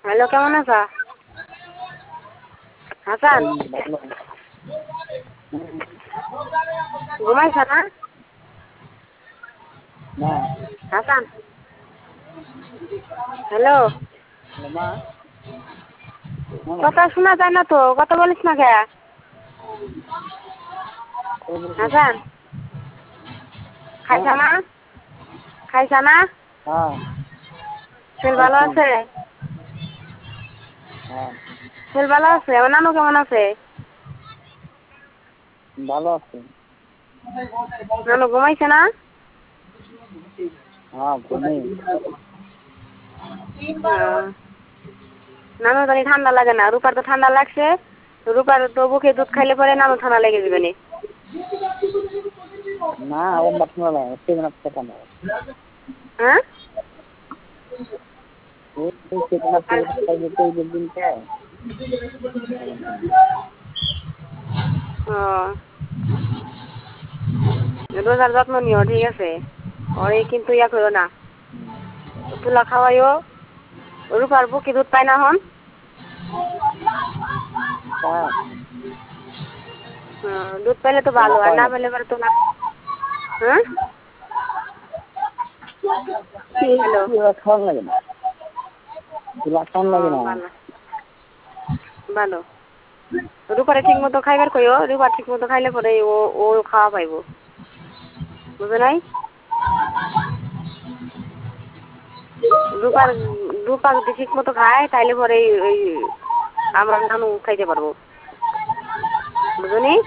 Hello, কেমন আছো? হাসান, ঘুমাইছ না? হাসান, হ্যালো, কথা শোনা যায় না তো, কথা বলিস না কে? হাসান, খাইছ না? খাইছ না? শরীর ভালো আছে? শরীর ভালো আছে? আমার নানু কেমন আছে? ভালো আছে। নানু ঘুমাইছে না? ঘুমেই। নানু জানি ঠান্ডা লাগে না, রূপার তো ঠান্ডা লাগছে। রূপার তো বুকে দুধ খাইলে পরে নানু ঠান্ডা লেগে যাবে নি। না, ও বাথরুমে না, 7 আপ টাকা না। হ্যাঁ? এই 7 আপ টাকা দিতে এই দিনটা। রোজার যত্ন নিও, ঠিক আছে? ওরে কিন্তু ইয়া করো না, তুলা খাওয়াইও। রূপার বুকে দুধ পায় না হন। দুধ পাইলে তো ভালো, আর না পেলে পরে তো না। হ্যাঁ, হ্যালো, খাওয়ান লাগে না, খাওয়ান লাগে না। ভালো ভালো। রূপারে ঠিক মতো খাইবার কইও, রূপা ঠিক মতো খাইলে পরে ও ও খাওয়া পাইব, বুঝে নাই? রূপার রূপা যদি ঠিক মতো খায় তাইলে পরে ওই আমরা নানু খাইতে পারবো, বুঝনি?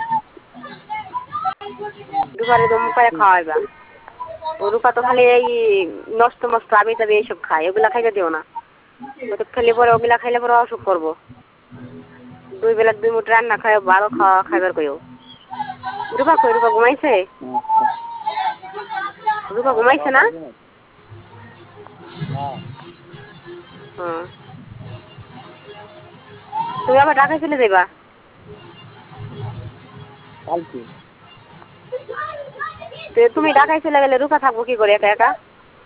রূপারে তো মুখায় খাওয়াইবা। ও রূপা তো খালি এই নষ্ট মষ্ট আবি টাবি এইসব খায়, ওগুলা খাইতে দিও না। ও তো খেলে পরে ওগুলা খাইলে পরে অসুখ করবো। 2 বেলা 2 মুঠ রান্না খায়, ভালো খাওয়া খাইবার কইও। রূপা কই? রূপা ঘুমাইছে? রূপা ঘুমাইছে না? তুমি আবার ঢাকায় চলে যাইবা? তুমি ঢাকায় চলে গেলে রূপা থাকবো কি করে একা একা?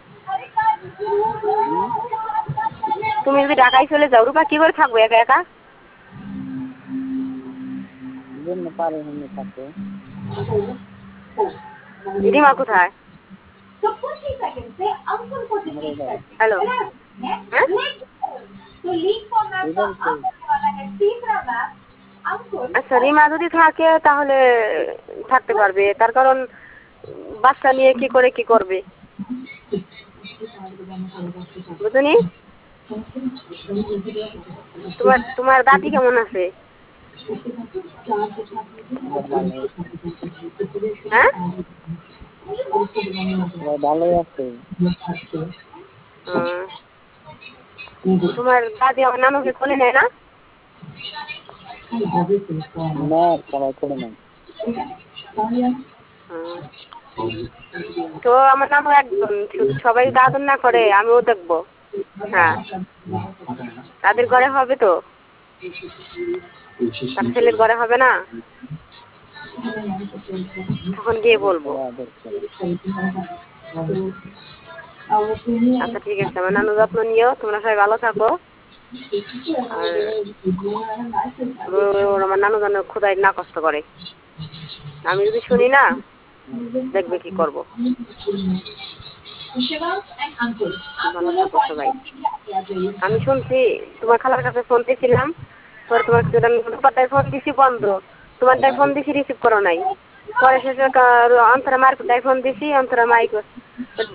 তুমি যদি ঢাকায় চলে যাও, রূপা কি করে থাকবো একা একা? রিমা কোথায়? হ্যালো, আচ্ছা, রিমা যদি থাকে তাহলে থাকতে পারবে, তার কারণ বাচ্চা নিয়ে কি করে কি করবে, বুঝনি? তোমার দাদি কেমন আছে? হ্যাঁ, ভালোই আছে। তোমার দাদি আমার নানুকে কোলে নেয় না? না, সবাই করে নাই। তো আমার নানু একজন, শুধু সবাই যদি আদর না করে আমিও দেখবো। হ্যাঁ, তাদের ঘরে হবে তো, তার ছেলের ঘরে হবে না? তখন গিয়ে বলবো। আচ্ছা, ঠিক আছে, আমার নানু যত্ন নিও, তোমরা সবাই ভালো থাকো। আর আমার নানু যেন খোদাই না কষ্ট করে, আমি যদি শুনি না, দেখবে কি করবো। ভালো থাকো সবাই। আমি শুনছি তোমার খালার কাছে ফোন দিয়েছিলাম, পরে তোমার রূপারটায় ফোন দিছি বন্ধ, তোমারটায় ফোন দিছি রিসিভ করো নাই। পরে শেষে অন্তরা মার ফোন দিছি, অন্তরা মাইক